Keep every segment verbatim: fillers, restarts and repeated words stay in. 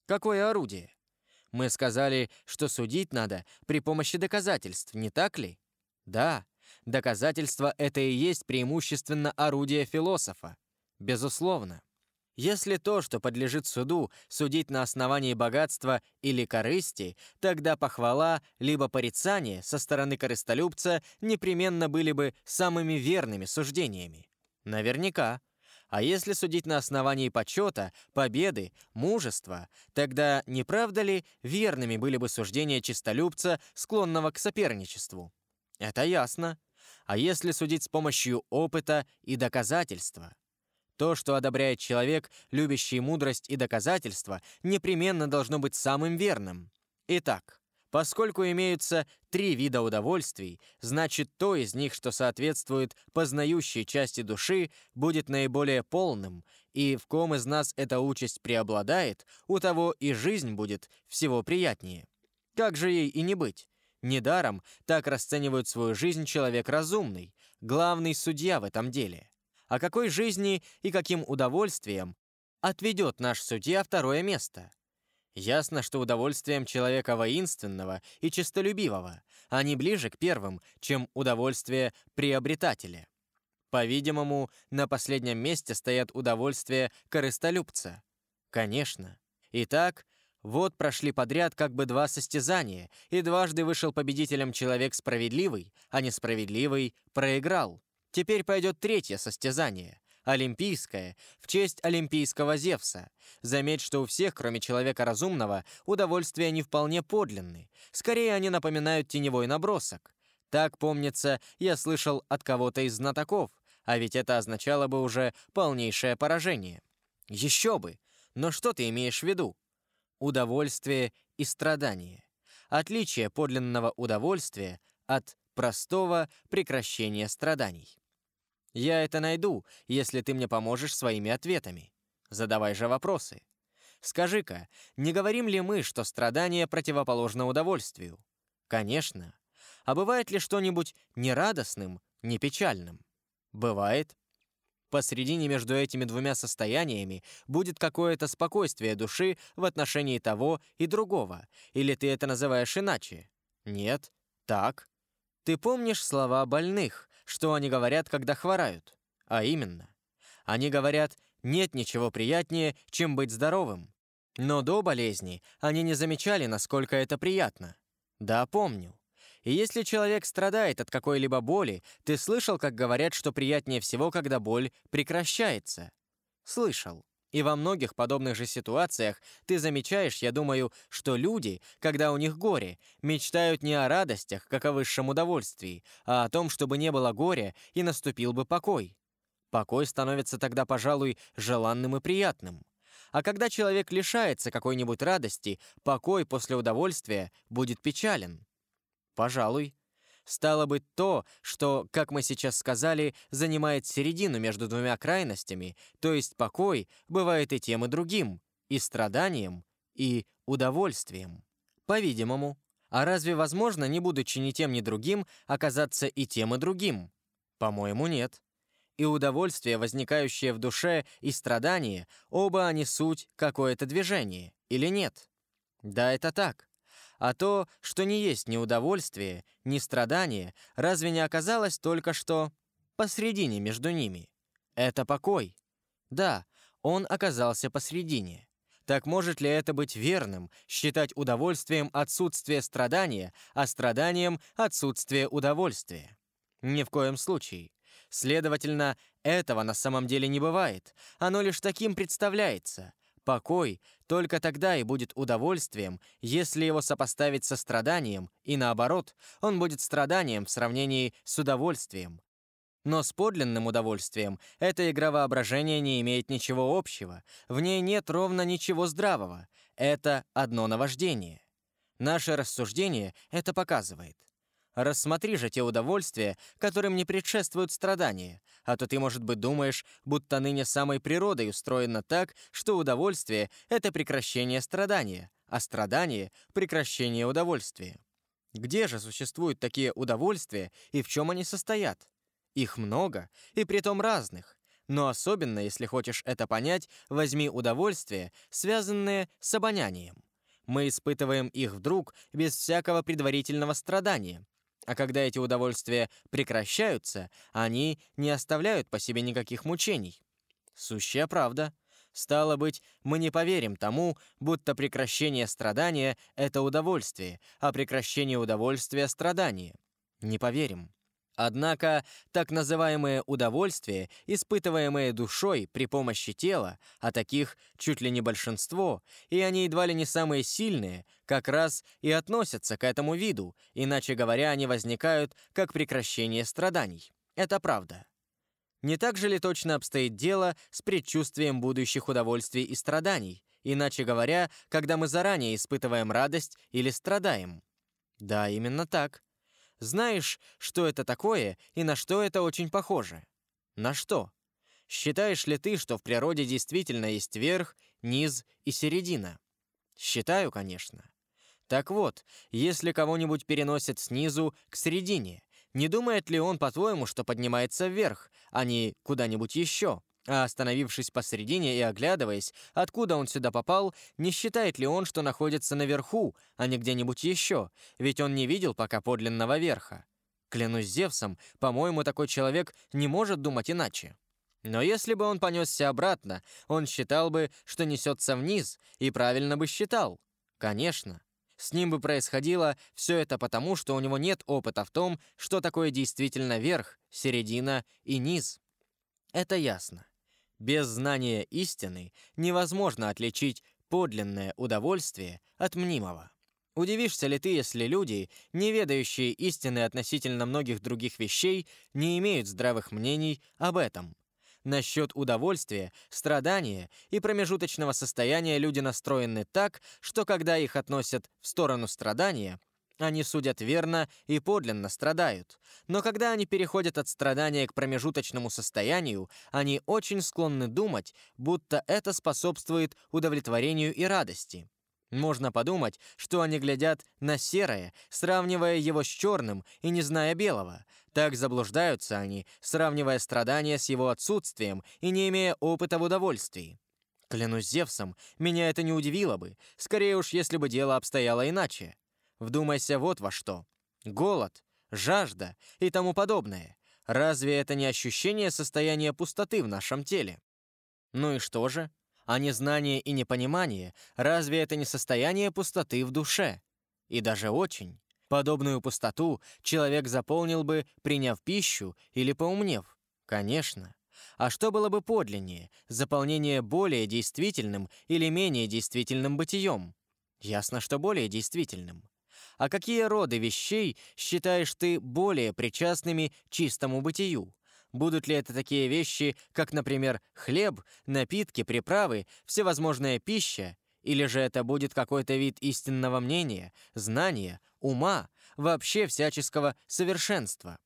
Какое орудие? Мы сказали, что судить надо при помощи доказательств, не так ли? Да, доказательства — это и есть преимущественно орудие философа. Безусловно. Если то, что подлежит суду, судить на основании богатства или корысти, тогда похвала либо порицание со стороны корыстолюбца непременно были бы самыми верными суждениями. Наверняка. А если судить на основании почета, победы, мужества, тогда, не правда ли, верными были бы суждения честолюбца, склонного к соперничеству? Это ясно. А если судить с помощью опыта и доказательства? То, что одобряет человек, любящий мудрость и доказательства, непременно должно быть самым верным. Итак, поскольку имеются три вида удовольствий, значит, то из них, что соответствует познающей части души, будет наиболее полным, и в ком из нас эта участь преобладает, у того и жизнь будет всего приятнее. Как же ей и не быть? Недаром так расценивает свою жизнь человек разумный, главный судья в этом деле. А какой жизни и каким удовольствием отведет наш судья второе место? Ясно, что удовольствием человека воинственного и честолюбивого, они ближе к первым, чем удовольствие приобретателя. По-видимому, на последнем месте стоят удовольствия корыстолюбца. Конечно. Итак, вот прошли подряд как бы два состязания, и дважды вышел победителем человек справедливый, а несправедливый проиграл. Теперь пойдет третье состязание, олимпийское, в честь олимпийского Зевса. Заметь, что у всех, кроме человека разумного, удовольствия не вполне подлинны. Скорее, они напоминают теневой набросок. Так, помнится, я слышал от кого-то из знатоков, а ведь это означало бы уже полнейшее поражение. Еще бы! Но что ты имеешь в виду? Удовольствие и страдание. Отличие подлинного удовольствия от простого прекращения страданий. Я это найду, если ты мне поможешь своими ответами. Задавай же вопросы. Скажи-ка, не говорим ли мы, что страдание противоположно удовольствию? Конечно. А бывает ли что-нибудь ни радостным, ни печальным? Бывает. Посредине между этими двумя состояниями будет какое-то спокойствие души в отношении того и другого, или ты это называешь иначе? Нет? Так? Ты помнишь слова больных, что они говорят, когда хворают? А именно, они говорят, нет ничего приятнее, чем быть здоровым. Но до болезни они не замечали, насколько это приятно. Да, помню. И если человек страдает от какой-либо боли, ты слышал, как говорят, что приятнее всего, когда боль прекращается? Слышал. И во многих подобных же ситуациях ты замечаешь, я думаю, что люди, когда у них горе, мечтают не о радостях, как о высшем удовольствии, а о том, чтобы не было горя и наступил бы покой. Покой становится тогда, пожалуй, желанным и приятным. А когда человек лишается какой-нибудь радости, покой после удовольствия будет печален. Пожалуй. Стало быть, то, что, как мы сейчас сказали, занимает середину между двумя крайностями, то есть покой, бывает и тем, и другим, и страданием, и удовольствием. По-видимому. А разве возможно, не будучи ни тем, ни другим, оказаться и тем, и другим? По-моему, нет. И удовольствие, возникающее в душе, и страдание, оба они суть какое-то движение, или нет? Да, это так. А то, что не есть ни удовольствие, ни страдание, разве не оказалось только что посредине между ними? Это покой. Да, он оказался посредине. Так может ли это быть верным, считать удовольствием отсутствие страдания, а страданием отсутствие удовольствия? Ни в коем случае. Следовательно, этого на самом деле не бывает. Оно лишь таким представляется. Покой только тогда и будет удовольствием, если его сопоставить со страданием, и наоборот, он будет страданием в сравнении с удовольствием. Но с подлинным удовольствием эта игра воображения не имеет ничего общего, в ней нет ровно ничего здравого, это одно наваждение. Наше рассуждение это показывает. Рассмотри же те удовольствия, которым не предшествуют страдания, а то ты, может быть, думаешь, будто ныне самой природой устроено так, что удовольствие — это прекращение страдания, а страдание — прекращение удовольствия. Где же существуют такие удовольствия и в чем они состоят? Их много, и притом разных. Но особенно, если хочешь это понять, возьми удовольствие, связанное с обонянием. Мы испытываем их вдруг без всякого предварительного страдания. А когда эти удовольствия прекращаются, они не оставляют по себе никаких мучений. Сущая правда. Стало быть, мы не поверим тому, будто прекращение страдания — это удовольствие, а прекращение удовольствия — страдание. Не поверим. Однако, так называемые удовольствия, испытываемые душой при помощи тела, а таких чуть ли не большинство, и они едва ли не самые сильные, как раз и относятся к этому виду, иначе говоря, они возникают как прекращение страданий. Это правда. Не так же ли точно обстоит дело с предчувствием будущих удовольствий и страданий, иначе говоря, когда мы заранее испытываем радость или страдаем? Да, именно так. Знаешь, что это такое и на что это очень похоже? На что? Считаешь ли ты, что в природе действительно есть верх, низ и середина? Считаю, конечно. Так вот, если кого-нибудь переносят снизу к середине, не думает ли он, по-твоему, что поднимается вверх, а не куда-нибудь еще? А остановившись посередине и оглядываясь, откуда он сюда попал, не считает ли он, что находится наверху, а не где-нибудь еще, ведь он не видел пока подлинного верха? Клянусь Зевсом, по-моему, такой человек не может думать иначе. Но если бы он понесся обратно, он считал бы, что несется вниз, и правильно бы считал. Конечно. С ним бы происходило все это потому, что у него нет опыта в том, что такое действительно верх, середина и низ. Это ясно. Без знания истины невозможно отличить подлинное удовольствие от мнимого. Удивишься ли ты, если люди, не ведающие истины относительно многих других вещей, не имеют здравых мнений об этом? Насчет удовольствия, страдания и промежуточного состояния люди настроены так, что когда их относят в сторону страдания, они судят верно и подлинно страдают. Но когда они переходят от страдания к промежуточному состоянию, они очень склонны думать, будто это способствует удовлетворению и радости. Можно подумать, что они глядят на серое, сравнивая его с черным и не зная белого. Так заблуждаются они, сравнивая страдания с его отсутствием и не имея опыта в удовольствии. Клянусь Зевсом, меня это не удивило бы, скорее уж, если бы дело обстояло иначе. Вдумайся вот во что. Голод, жажда и тому подобное. Разве это не ощущение состояния пустоты в нашем теле? Ну и что же? А незнание и непонимание, разве это не состояние пустоты в душе? И даже очень. Подобную пустоту человек заполнил бы, приняв пищу или поумнев. Конечно. А что было бы подлиннее, заполнение более действительным или менее действительным бытием? Ясно, что более действительным. А какие роды вещей считаешь ты более причастными чистому бытию? Будут ли это такие вещи, как, например, хлеб, напитки, приправы, всевозможная пища? Или же это будет какой-то вид истинного мнения, знания, ума, вообще всяческого совершенства?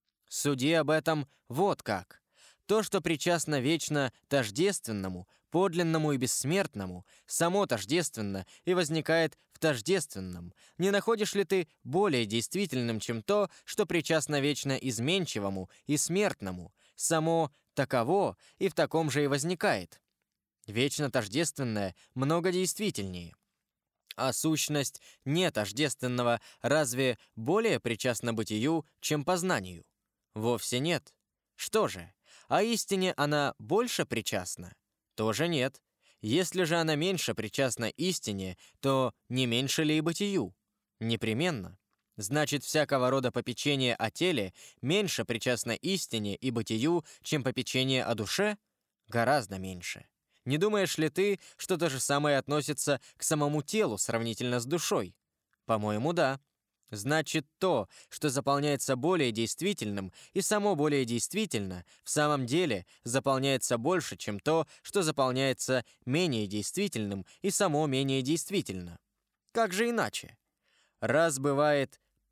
Суди об этом вот как. То, что причастно вечно тождественному, подлинному и бессмертному, само тождественно и возникает в тождественном. Не находишь ли ты более действительным, чем то, что причастно вечно изменчивому и смертному, само таково и в таком же и возникает? Вечно тождественное много действительнее. А сущность нетождественного разве более причастна бытию, чем познанию? Вовсе нет. Что же? А истине она больше причастна? Тоже нет. Если же она меньше причастна истине, то не меньше ли и бытию? Непременно. Значит, всякого рода попечение о теле меньше причастно истине и бытию, чем попечение о душе? Гораздо меньше. Не думаешь ли ты, что то же самое относится к самому телу сравнительно с душой? По-моему, да. Значит, то, что заполняется более действительным, и само более действительно, в самом деле заполняется больше, чем то, что заполняется менее действительным, и само менее действительно. Как же иначе? Раз бывает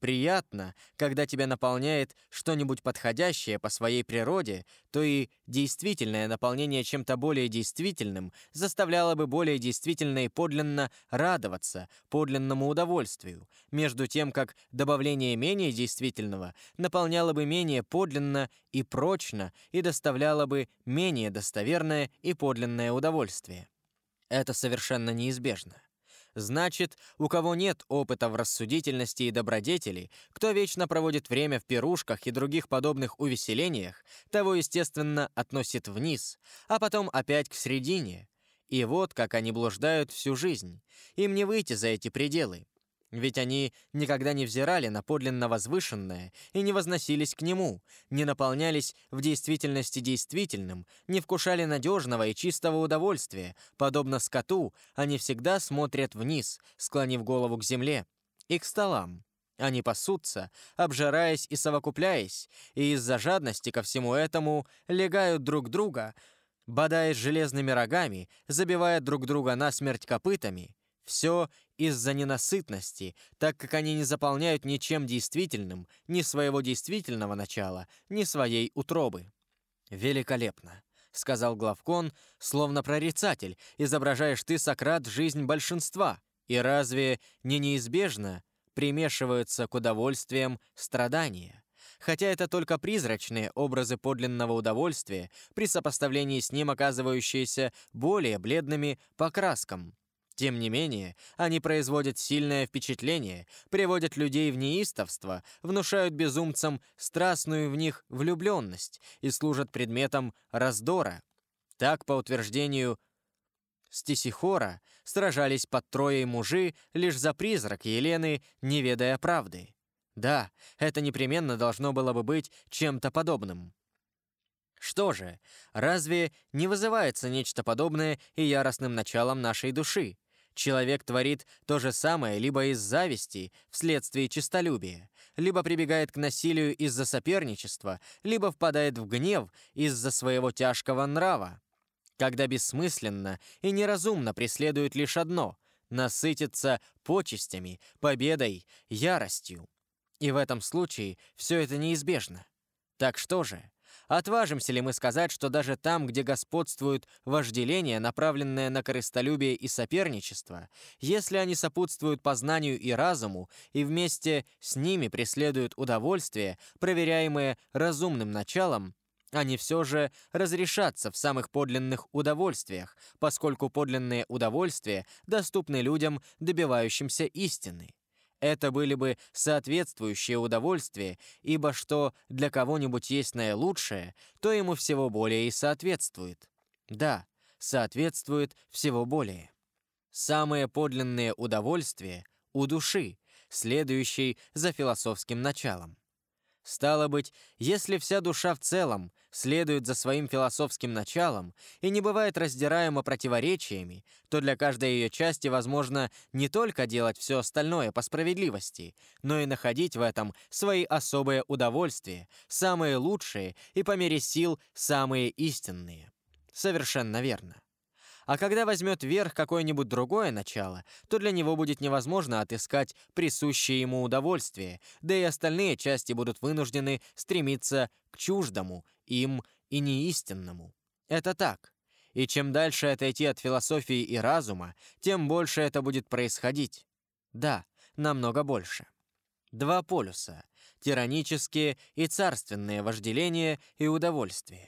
приятно, когда тебя наполняет что-нибудь подходящее по своей природе, то и действительное наполнение чем-то более действительным заставляло бы более действительно и подлинно радоваться подлинному удовольствию, между тем, как добавление менее действительного наполняло бы менее подлинно и прочно и доставляло бы менее достоверное и подлинное удовольствие. Это совершенно неизбежно. Значит, у кого нет опыта в рассудительности и добродетели, кто вечно проводит время в пирушках и других подобных увеселениях, того, естественно, относит вниз, а потом опять к середине. И вот как они блуждают всю жизнь. Им не выйти за эти пределы. Ведь они никогда не взирали на подлинно возвышенное и не возносились к нему, не наполнялись в действительности действительным, не вкушали надежного и чистого удовольствия. Подобно скоту, они всегда смотрят вниз, склонив голову к земле, и к столам. Они пасутся, обжираясь и совокупляясь, и из-за жадности ко всему этому легают друг друга, бодаясь железными рогами, забивая друг друга насмерть копытами. Все из-за ненасытности, так как они не заполняют ничем действительным ни своего действительного начала, ни своей утробы. «Великолепно», — сказал Главкон, словно прорицатель, изображаешь ты, Сократ, жизнь большинства. И разве не неизбежно примешиваются к удовольствиям страдания? Хотя это только призрачные образы подлинного удовольствия, при сопоставлении с ним оказывающиеся более бледными по краскам. Тем не менее, они производят сильное впечатление, приводят людей в неистовство, внушают безумцам страстную в них влюбленность и служат предметом раздора. Так, по утверждению Стесихора, сражались под Троей мужи лишь за призрак Елены, не ведая правды. Да, это непременно должно было бы быть чем-то подобным. Что же, разве не вызывается нечто подобное и яростным началом нашей души? Человек творит то же самое либо из зависти, вследствие честолюбия, либо прибегает к насилию из-за соперничества, либо впадает в гнев из-за своего тяжкого нрава, когда бессмысленно и неразумно преследует лишь одно — насытиться почестями, победой, яростью. И в этом случае все это неизбежно. Так что же? Отважимся ли мы сказать, что даже там, где господствует вожделение, направленное на корыстолюбие и соперничество, если они сопутствуют познанию и разуму, и вместе с ними преследуют удовольствие, проверяемое разумным началом, они все же разрешатся в самых подлинных удовольствиях, поскольку подлинные удовольствия доступны людям, добивающимся истины. Это были бы соответствующие удовольствия, ибо что для кого-нибудь есть наилучшее, то ему всего более и соответствует. Да, соответствует всего более. Самые подлинные удовольствия у души, следующей за философским началом. Стало быть, если вся душа в целом следует за своим философским началом и не бывает раздираема противоречиями, то для каждой ее части возможно не только делать все остальное по справедливости, но и находить в этом свои особые удовольствия, самые лучшие и по мере сил самые истинные. Совершенно верно. А когда возьмет верх какое-нибудь другое начало, то для него будет невозможно отыскать присущее ему удовольствие, да и остальные части будут вынуждены стремиться к чуждому, им и неистинному. Это так. И чем дальше отойти от философии и разума, тем больше это будет происходить. Да, намного больше. Два полюса — тиранические и царственные вожделения и удовольствия.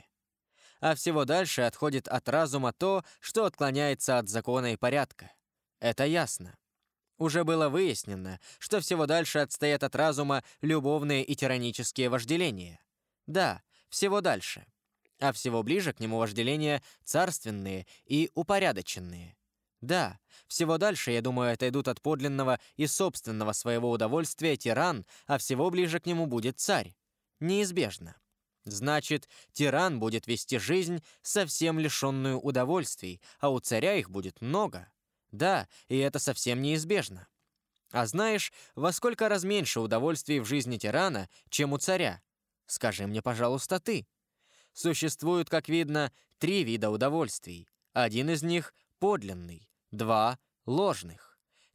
А всего дальше отходит от разума то, что отклоняется от закона и порядка. Это ясно. Уже было выяснено, что всего дальше отстоят от разума любовные и тиранические вожделения. Да, всего дальше. А всего ближе к нему вожделения царственные и упорядоченные. Да, всего дальше, я думаю, отойдут от подлинного и собственного своего удовольствия тиран, а всего ближе к нему будет царь. Неизбежно. Значит, тиран будет вести жизнь совсем лишенную удовольствий, а у царя их будет много. Да, и это совсем неизбежно. А знаешь, во сколько раз меньше удовольствий в жизни тирана, чем у царя? Скажи мне, пожалуйста, ты. Существует, как видно, три вида удовольствий. Один из них — подлинный, два — ложных.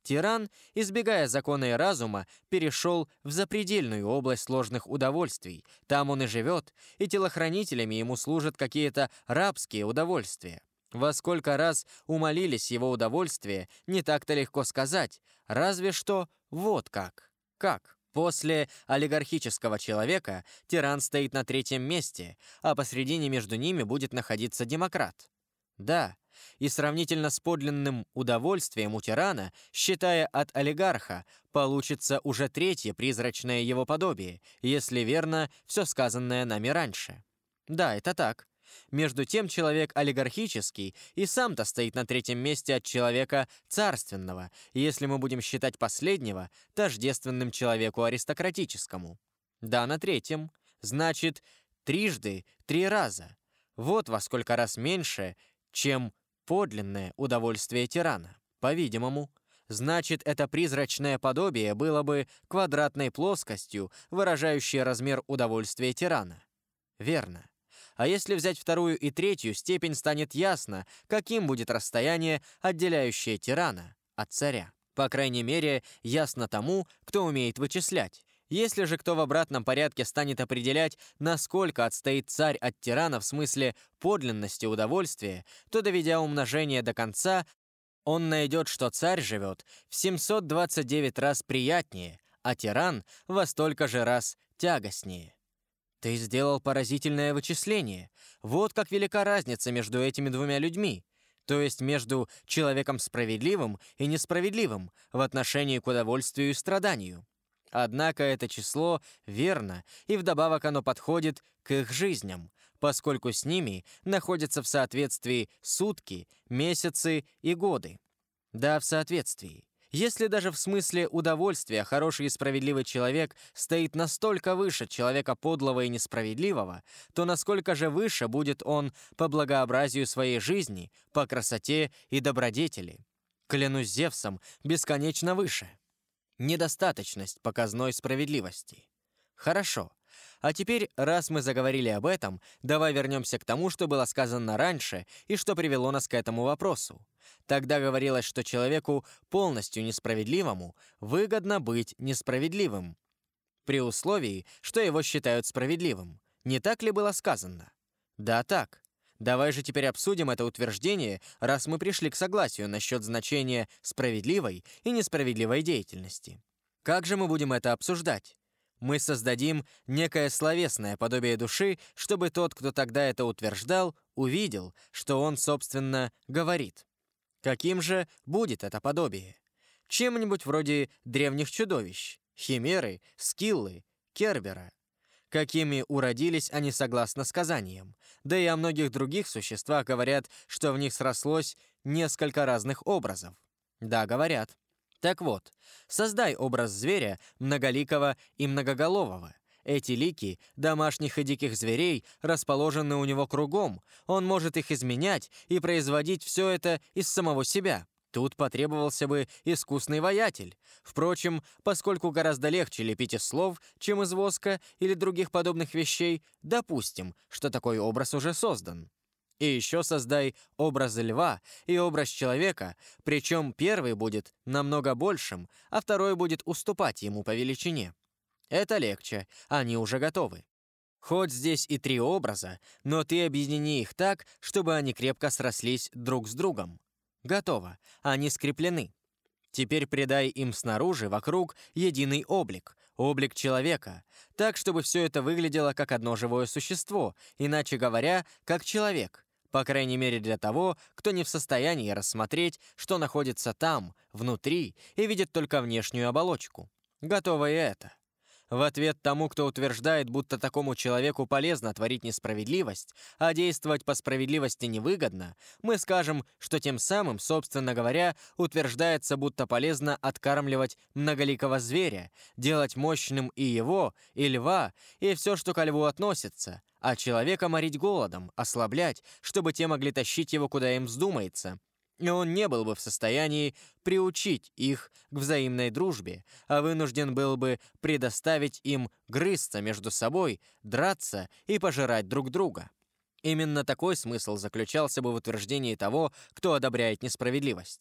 Тиран, избегая закона и разума, перешел в запредельную область сложных удовольствий. Там он и живет, и телохранителями ему служат какие-то рабские удовольствия. Во сколько раз умолились его удовольствия, не так-то легко сказать, разве что вот как. Как? После олигархического человека тиран стоит на третьем месте, а посредине между ними будет находиться демократ. Да, и сравнительно с подлинным удовольствием у тирана, считая от олигарха, получится уже третье призрачное его подобие, если верно все сказанное нами раньше. Да, это так. Между тем человек олигархический и сам-то стоит на третьем месте от человека царственного, если мы будем считать последнего тождественным человеку аристократическому. Да, на третьем. Значит, трижды три раза. Вот во сколько раз меньше, чем подлинное удовольствие тирана. По-видимому, значит, это призрачное подобие было бы квадратной плоскостью, выражающей размер удовольствия тирана. Верно. А если взять вторую и третью степень, станет ясно, каким будет расстояние, отделяющее тирана от царя. По крайней мере, ясно тому, кто умеет вычислять. Если же кто в обратном порядке станет определять, насколько отстоит царь от тирана в смысле подлинности удовольствия, то, доведя умножение до конца, он найдет, что царь живет в семьсот двадцать девять раз приятнее, а тиран во столько же раз тягостнее. Ты сделал поразительное вычисление. Вот как велика разница между этими двумя людьми, то есть между человеком справедливым и несправедливым в отношении к удовольствию и страданию. Однако это число верно, и вдобавок оно подходит к их жизням, поскольку с ними находятся в соответствии сутки, месяцы и годы. Да, в соответствии. Если даже в смысле удовольствия хороший и справедливый человек стоит настолько выше человека подлого и несправедливого, то насколько же выше будет он по благообразию своей жизни, по красоте и добродетели? Клянусь Зевсом, бесконечно выше. Недостаточность показной справедливости. Хорошо. А теперь, раз мы заговорили об этом, давай вернемся к тому, что было сказано раньше и что привело нас к этому вопросу. Тогда говорилось, что человеку полностью несправедливому выгодно быть несправедливым, при условии, что его считают справедливым. Не так ли было сказано? Да, так. Давай же теперь обсудим это утверждение, раз мы пришли к согласию насчет значения справедливой и несправедливой деятельности. Как же мы будем это обсуждать? Мы создадим некое словесное подобие души, чтобы тот, кто тогда это утверждал, увидел, что он, собственно, говорит. Каким же будет это подобие? Чем-нибудь вроде древних чудовищ, химеры, скиллы, кербера. Какими уродились они согласно сказаниям. Да и о многих других существах говорят, что в них срослось несколько разных образов. Да, говорят. Так вот, создай образ зверя многоликого и многоголового. Эти лики домашних и диких зверей расположены у него кругом. Он может их изменять и производить все это из самого себя. Тут потребовался бы искусный воятель. Впрочем, поскольку гораздо легче лепить из слов, чем из воска или других подобных вещей, допустим, что такой образ уже создан. И еще создай образ льва и образ человека, причем первый будет намного большим, а второй будет уступать ему по величине. Это легче, они уже готовы. Хоть здесь и три образа, но ты объедини их так, чтобы они крепко срослись друг с другом. Готово, они скреплены. Теперь придай им снаружи, вокруг, единый облик, облик человека, так, чтобы все это выглядело как одно живое существо, иначе говоря, как человек, по крайней мере для того, кто не в состоянии рассмотреть, что находится там, внутри, и видит только внешнюю оболочку. Готово и это. В ответ тому, кто утверждает, будто такому человеку полезно творить несправедливость, а действовать по справедливости невыгодно, мы скажем, что тем самым, собственно говоря, утверждается, будто полезно откармливать многоликого зверя, делать мощным и его, и льва, и все, что ко льву относится, а человека морить голодом, ослаблять, чтобы те могли тащить его, куда им вздумается. И он не был бы в состоянии приучить их к взаимной дружбе, а вынужден был бы предоставить им грызться между собой, драться и пожирать друг друга. Именно такой смысл заключался бы в утверждении того, кто одобряет несправедливость.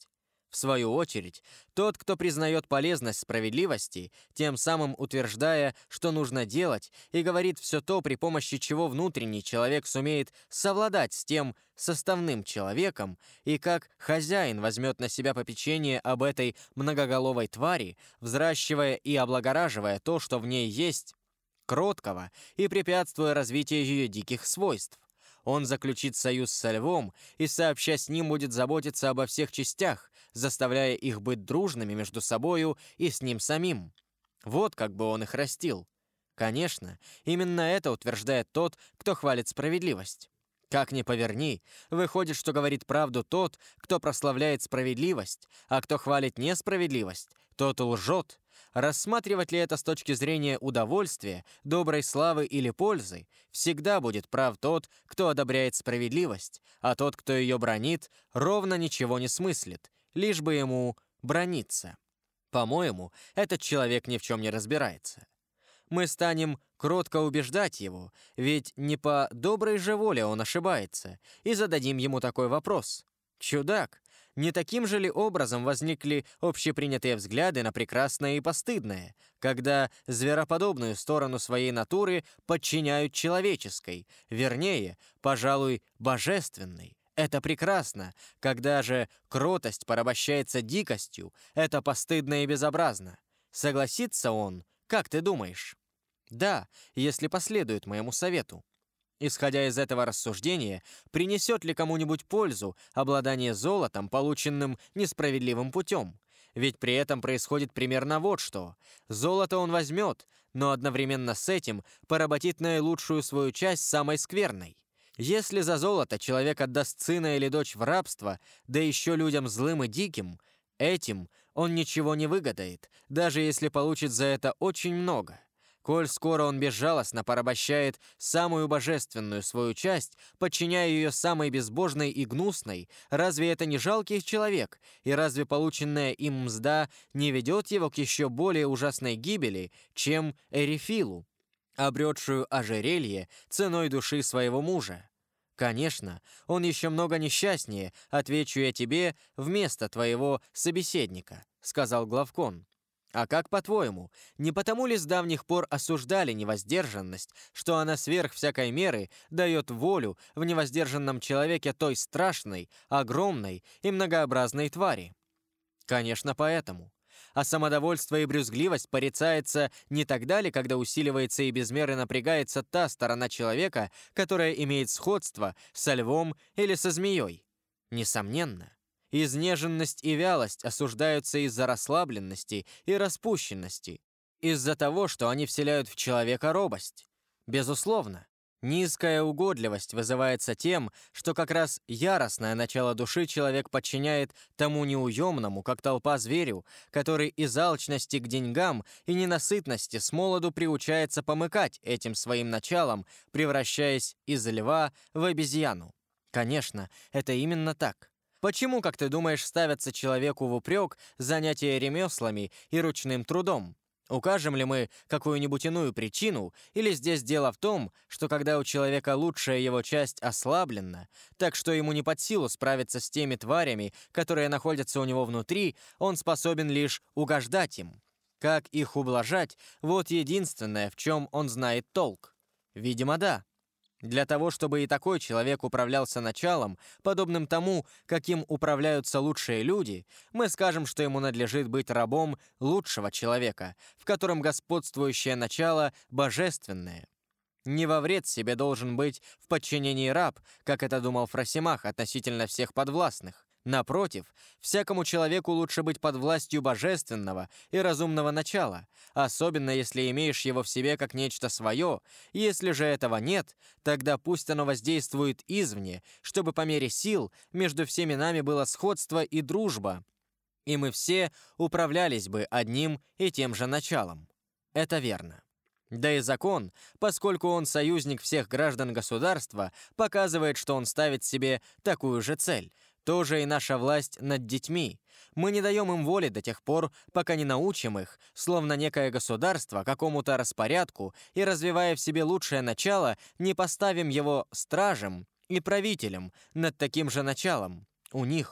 В свою очередь, тот, кто признает полезность справедливости, тем самым утверждая, что нужно делать, и говорит все то, при помощи чего внутренний человек сумеет совладать с тем составным человеком, и как хозяин возьмет на себя попечение об этой многоголовой твари, взращивая и облагораживая то, что в ней есть, кроткого, и препятствуя развитию ее диких свойств. Он заключит союз со львом и, сообща с ним, будет заботиться обо всех частях, заставляя их быть дружными между собою и с ним самим. Вот как бы он их растил. Конечно, именно это утверждает тот, кто хвалит справедливость. Как ни поверни, выходит, что говорит правду тот, кто прославляет справедливость, а кто хвалит несправедливость, тот лжет. Рассматривать ли это с точки зрения удовольствия, доброй славы или пользы, всегда будет прав тот, кто одобряет справедливость, а тот, кто ее бранит, ровно ничего не смыслит, лишь бы ему браниться. По-моему, этот человек ни в чем не разбирается. Мы станем кротко убеждать его, ведь не по доброй же воле он ошибается, и зададим ему такой вопрос. Чудак, не таким же ли образом возникли общепринятые взгляды на прекрасное и постыдное, когда звероподобную сторону своей натуры подчиняют человеческой, вернее, пожалуй, божественной? Это прекрасно, когда же кротость порабощается дикостью, это постыдно и безобразно. Согласится он, как ты думаешь? Да, если последует моему совету. Исходя из этого рассуждения, принесет ли кому-нибудь пользу обладание золотом, полученным несправедливым путем? Ведь при этом происходит примерно вот что. Золото он возьмет, но одновременно с этим поработит наилучшую свою часть самой скверной. Если за золото человек отдаст сына или дочь в рабство, да еще людям злым и диким, этим он ничего не выгодает, даже если получит за это очень много. Коль скоро он безжалостно порабощает самую божественную свою часть, подчиняя ее самой безбожной и гнусной, разве это не жалкий человек, и разве полученная им мзда не ведет его к еще более ужасной гибели, чем Эрифилу, обретшую ожерелье ценой души своего мужа? Конечно, он еще много несчастнее, отвечу я тебе, вместо твоего собеседника, сказал Главкон. А как по-твоему, не потому ли с давних пор осуждали невоздержанность, что она сверх всякой меры дает волю в невоздержанном человеке той страшной, огромной и многообразной твари? Конечно, поэтому. А самодовольство и брюзгливость порицается не тогда ли, когда усиливается и без меры напрягается та сторона человека, которая имеет сходство со львом или со змеей? Несомненно. Изнеженность и вялость осуждаются из-за расслабленности и распущенности, из-за того, что они вселяют в человека робость. Безусловно, низкая угодливость вызывается тем, что как раз яростное начало души человек подчиняет тому неуемному, как толпа зверю, который из алчности к деньгам и ненасытности с молоду приучается помыкать этим своим началом, превращаясь из льва в обезьяну. Конечно, это именно так. Почему, как ты думаешь, ставятся человеку в упрек занятия ремеслами и ручным трудом? Укажем ли мы какую-нибудь иную причину, или здесь дело в том, что когда у человека лучшая его часть ослаблена, так что ему не под силу справиться с теми тварями, которые находятся у него внутри, он способен лишь угождать им? Как их ублажать, вот единственное, в чем он знает толк. Видимо, да. Для того, чтобы и такой человек управлялся началом, подобным тому, каким управляются лучшие люди, мы скажем, что ему надлежит быть рабом лучшего человека, в котором господствующее начало божественное. Не во вред себе должен быть в подчинении раб, как это думал Фросимах относительно всех подвластных. Напротив, всякому человеку лучше быть под властью божественного и разумного начала, особенно если имеешь его в себе как нечто свое. Если же этого нет, тогда пусть оно воздействует извне, чтобы по мере сил между всеми нами было сходство и дружба, и мы все управлялись бы одним и тем же началом. Это верно. Да и закон, поскольку он союзник всех граждан государства, показывает, что он ставит себе такую же цель. Тоже и наша власть над детьми. Мы не даем им воли до тех пор, пока не научим их, словно некое государство, какому-то распорядку, и, развивая в себе лучшее начало, не поставим его стражем и правителем над таким же началом. У них.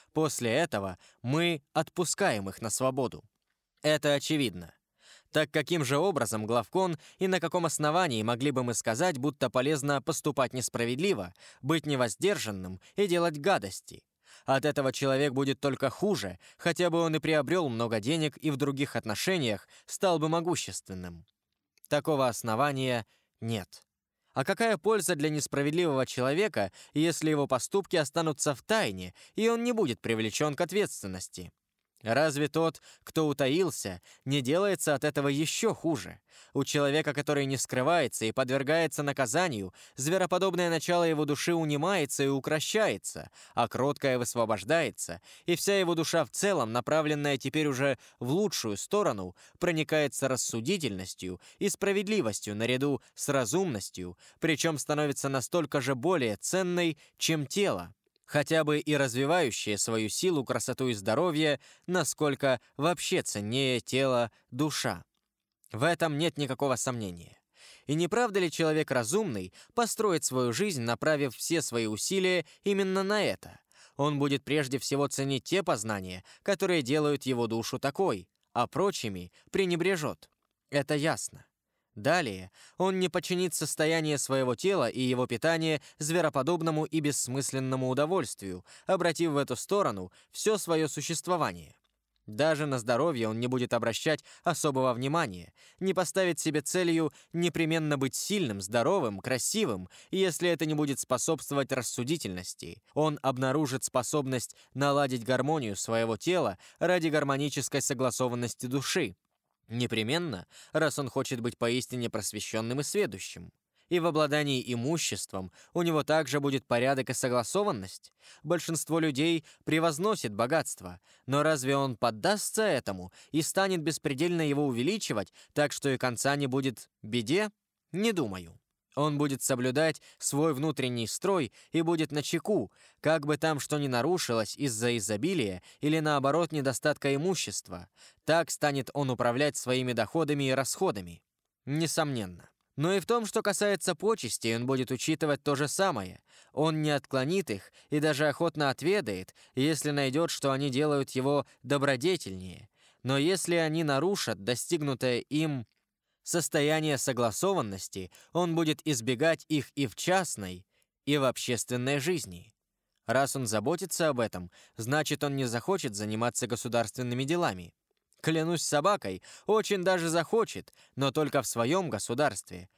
После этого мы отпускаем их на свободу. Это очевидно. Так каким же образом, главкон, и на каком основании могли бы мы сказать, будто полезно поступать несправедливо, быть невоздержанным и делать гадости? От этого человек будет только хуже, хотя бы он и приобрел много денег и в других отношениях стал бы могущественным. Такого основания нет. А какая польза для несправедливого человека, если его поступки останутся в тайне, и он не будет привлечен к ответственности? Разве тот, кто утаился, не делается от этого еще хуже? У человека, который не скрывается и подвергается наказанию, звероподобное начало его души унимается и укрощается, а кроткое высвобождается, и вся его душа в целом, направленная теперь уже в лучшую сторону, проникается рассудительностью и справедливостью наряду с разумностью, причем становится настолько же более ценной, чем тело, хотя бы и развивающее свою силу, красоту и здоровье, насколько вообще ценнее тело душа. В этом нет никакого сомнения. И не правда ли человек разумный построит свою жизнь, направив все свои усилия именно на это? Он будет прежде всего ценить те познания, которые делают его душу такой, а прочими пренебрежет. Это ясно. Далее, он не подчинит состояние своего тела и его питание звероподобному и бессмысленному удовольствию, обратив в эту сторону все свое существование. Даже на здоровье он не будет обращать особого внимания, не поставит себе целью непременно быть сильным, здоровым, красивым, и если это не будет способствовать рассудительности, он обнаружит способность наладить гармонию своего тела ради гармонической согласованности души. Непременно, раз он хочет быть поистине просвещенным и сведущим. И в обладании имуществом у него также будет порядок и согласованность. Большинство людей превозносит богатство, но разве он поддастся этому и станет беспредельно его увеличивать, так что и конца не будет беде? Не думаю. Он будет соблюдать свой внутренний строй и будет начеку, как бы там что ни нарушилось из-за изобилия или, наоборот, недостатка имущества. Так станет он управлять своими доходами и расходами. Несомненно. Но и в том, что касается почестей, он будет учитывать то же самое. Он не отклонит их и даже охотно отведает, если найдет, что они делают его добродетельнее. Но если они нарушат достигнутое им состояние согласованности, он будет избегать их и в частной, и в общественной жизни. Раз он заботится об этом, значит, он не захочет заниматься государственными делами. Клянусь собакой, очень даже захочет, но только в своем государстве.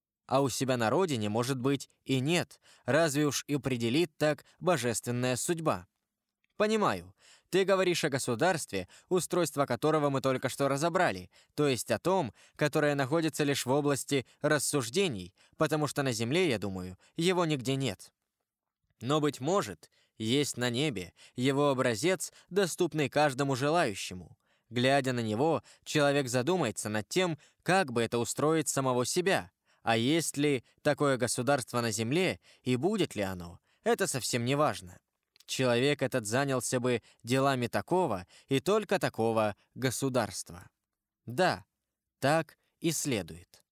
А у себя на родине, может быть, и нет, разве уж и определит так божественная судьба. Понимаю, ты говоришь о государстве, устройство которого мы только что разобрали, то есть о том, которое находится лишь в области рассуждений, потому что на земле, я думаю, его нигде нет. Но, быть может, есть на небе его образец, доступный каждому желающему. Глядя на него, человек задумается над тем, как бы это устроить самого себя. А есть ли такое государство на земле, и будет ли оно, это совсем не важно. Человек этот занялся бы делами такого и только такого государства. Да, так и следует.